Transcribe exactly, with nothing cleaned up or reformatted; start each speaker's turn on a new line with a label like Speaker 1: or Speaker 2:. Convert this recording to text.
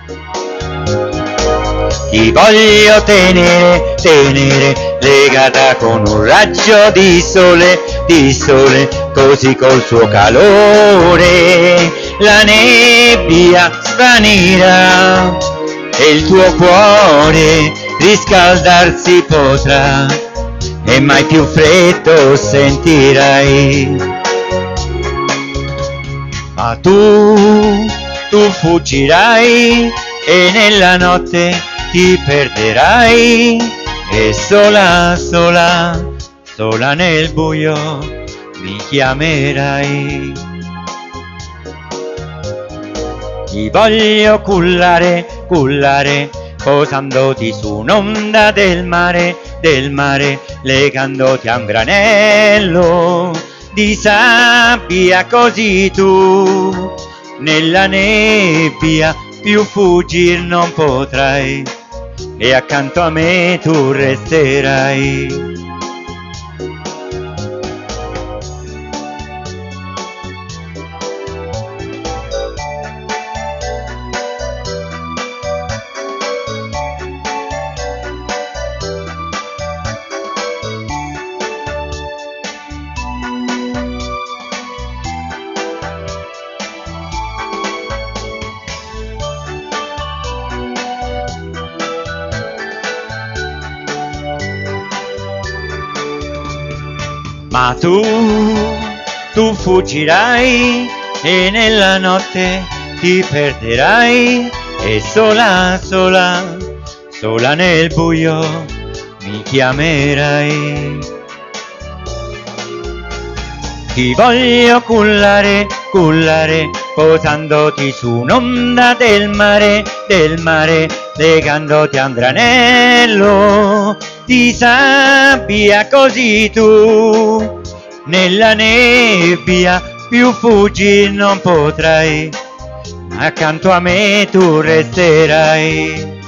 Speaker 1: Ti voglio tenere, tenere, legata con un raggio di sole, di sole, così col suo calore la nebbia svanirà e il tuo cuore riscaldarsi potrà e mai più freddo sentirai. Ma tu, tu fuggirai e nella notte ti perderai e sola, sola, sola nel buio mi chiamerai. Ti voglio cullare, cullare, posandoti su un'onda del mare, del mare, legandoti a un granello di sabbia, così tu nella nebbia più fuggir non potrai e accanto a me tu resterai. Ma tu, tu fuggirai e nella notte ti perderai e sola, sola, sola nel buio mi chiamerai. Ti voglio cullare, cullare, posandoti su un'onda del mare, del mare, legandoti a un granello di sabbia, così tu nella nebbia più fuggir non potrai, accanto a me tu resterai.